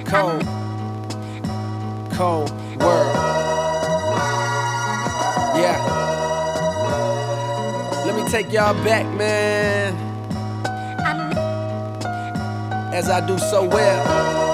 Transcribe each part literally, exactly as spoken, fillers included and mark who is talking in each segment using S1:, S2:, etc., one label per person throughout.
S1: Cold, cold world. Yeah. Let me take y'all back, man. As I do so well.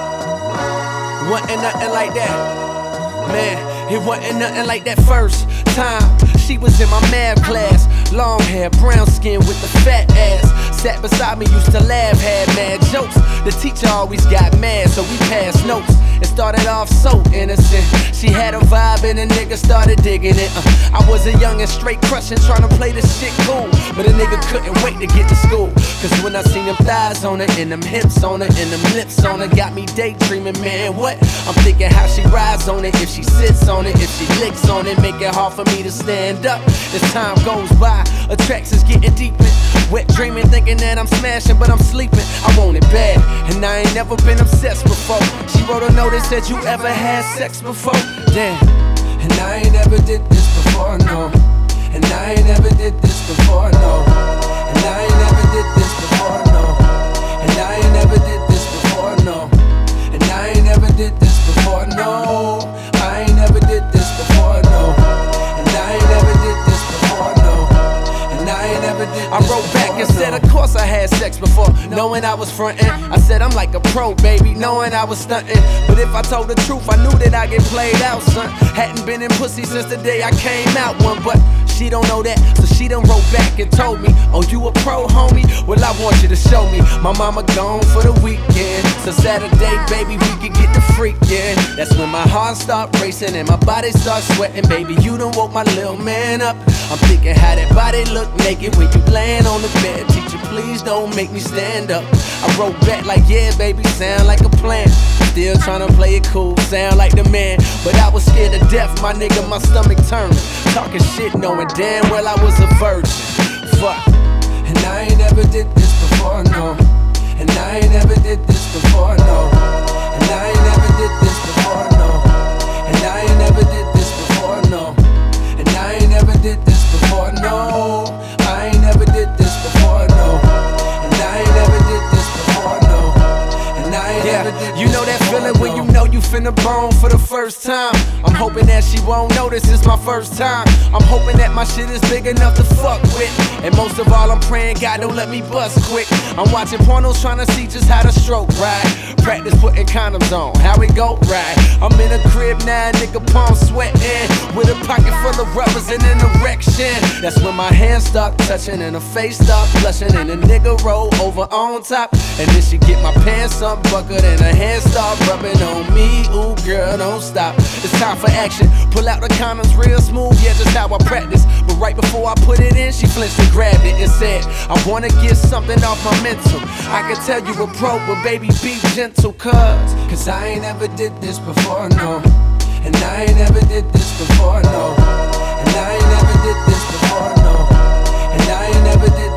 S1: Wasn't nothing like that. Man, it wasn't nothing like that first time. She was in my math class. Long hair, brown skin with the fat ass. Sat beside me, used to laugh, had mad jokes. The teacher always got mad, so we passed notes. It started off so innocent. She had a vibe and a nigga started digging it. uh, I was a young and straight crushing, trying to play this shit cool. But a nigga couldn't wait to get to school. Cause when I seen them thighs on her, and them hips on her, and them lips on her, got me daydreaming, man, what? I'm thinking how she rides on it, if she sits on it, if she licks on it, make it hard for me to stand up. As time goes by, attractions getting deeper. Wet dreaming, thinking that I'm smashing, but I'm sleeping. I want it bad, and I ain't never been obsessed before. She wrote a note that said, you ever had sex before? Damn, and I ain't never did this before, no. And I ain't never did this before, no. And I ain't never did this before, no. And I ain't never did this before, no. And I ain't never did this before, no. I ain't never did this before, no. And I ain't never did this before, no. And I ain't never did this I wrote back and said, of course I had sex before, knowing I was frontin'. I said I'm like a pro, baby, knowing I was stuntin'. But if I told the truth, I knew that I get played out, son. Hadn't been in pussy since the day I came out one, but she don't know that, so she done wrote back and told me, oh, you a pro, homie? Well, I want you to show me. My mama gone for the weekend, so Saturday, baby, we can get the freakin'. That's when my heart start racing and my body start sweating. Baby, you done woke my little man up. I'm thinking how that body look naked when you layin' on the bed. Teacher, please don't make me stand up. I wrote back like, yeah, baby, sound like a plan. Still tryna play it cool, sound like the man. But I was scared to death, my nigga, my stomach turned. Talking shit, knowing damn well I was a virgin. Fuck. And I ain't never did this before, no. And I ain't never did this before, no. And I ain't never did this before, no. And I ain't never did this before, no. And I ain't never did this before, no. I ain't never did this before, no. And I ain't never did this before, no. And I ain't never did this. You know that feeling when you know you finna bone for the first time. I'm hoping that she won't notice it's my first time. I'm hoping that my shit is big enough to fuck with. And most of all, I'm praying God don't let me bust quick. I'm watching pornos trying to see just how to stroke right. Practice putting condoms on, how it go right. I'm in a crib now, nigga, palm sweating, with a pocket full of rubbers and an erection. That's when my hands start touching and her face start blushing, and the nigga roll over on top. And then she get my pants unbuckled and her hands start rubbing on me. Ooh, girl, don't stop. It's time for action. Pull out the condoms real smooth, yeah, just how I practice. But right before I put it in, she flinched and grabbed it and said, I wanna get something off my mental. I can tell you a pro, but baby, be gentle, cuz Cause I ain't never did this before, no. And I ain't never did this before, no. And I ain't never did this before, no. And I ain't never did